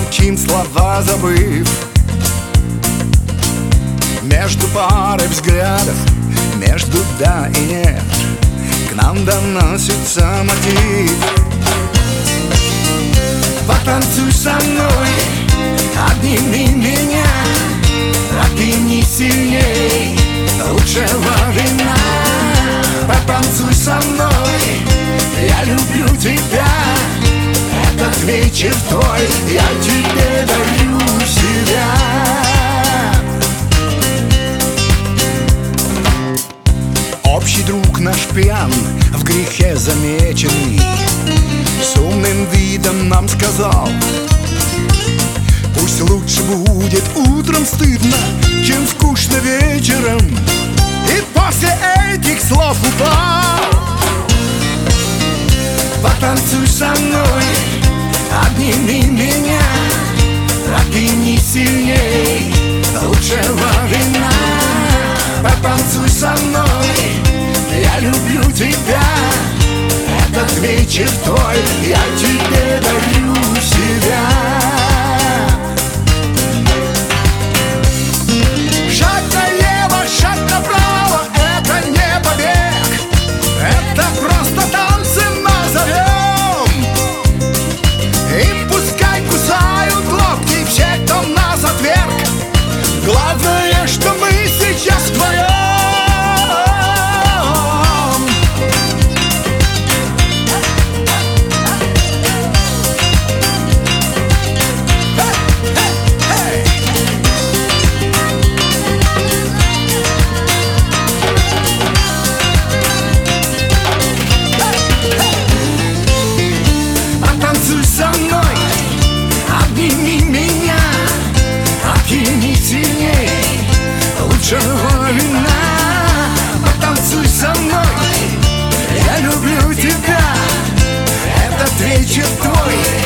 молчим, слова забыв. Между парой взглядов, между да и нет, к нам доносится мотив. Потанцуй со мной, обними меня, опьяни сильней лучшего вина. Потанцуй со мной, я люблю тебя. Этот вечер твой, я тебе дарю себя. Общий друг наш пьян, в грехе замеченный, с умным видом нам сказал: пусть лучше будет утром стыдно, чем скучно вечером. И после этих слов упал. Потанцуй со мной, обними меня, опьяни сильней лучшего вина. Потанцуй со мной, я люблю тебя. Этот вечер твой, я тебе дарю себя. Шаг налево, шаг направо, это не побег, это просто танцы назовем. И пускай кусают локти все, кто нас отверг. Главное, что мы сейчас вдвоем. Потанцуй со мной, обними меня, опьяни сильней лучшего вина. Потанцуй со мной, я люблю тебя. Этот вечер твой,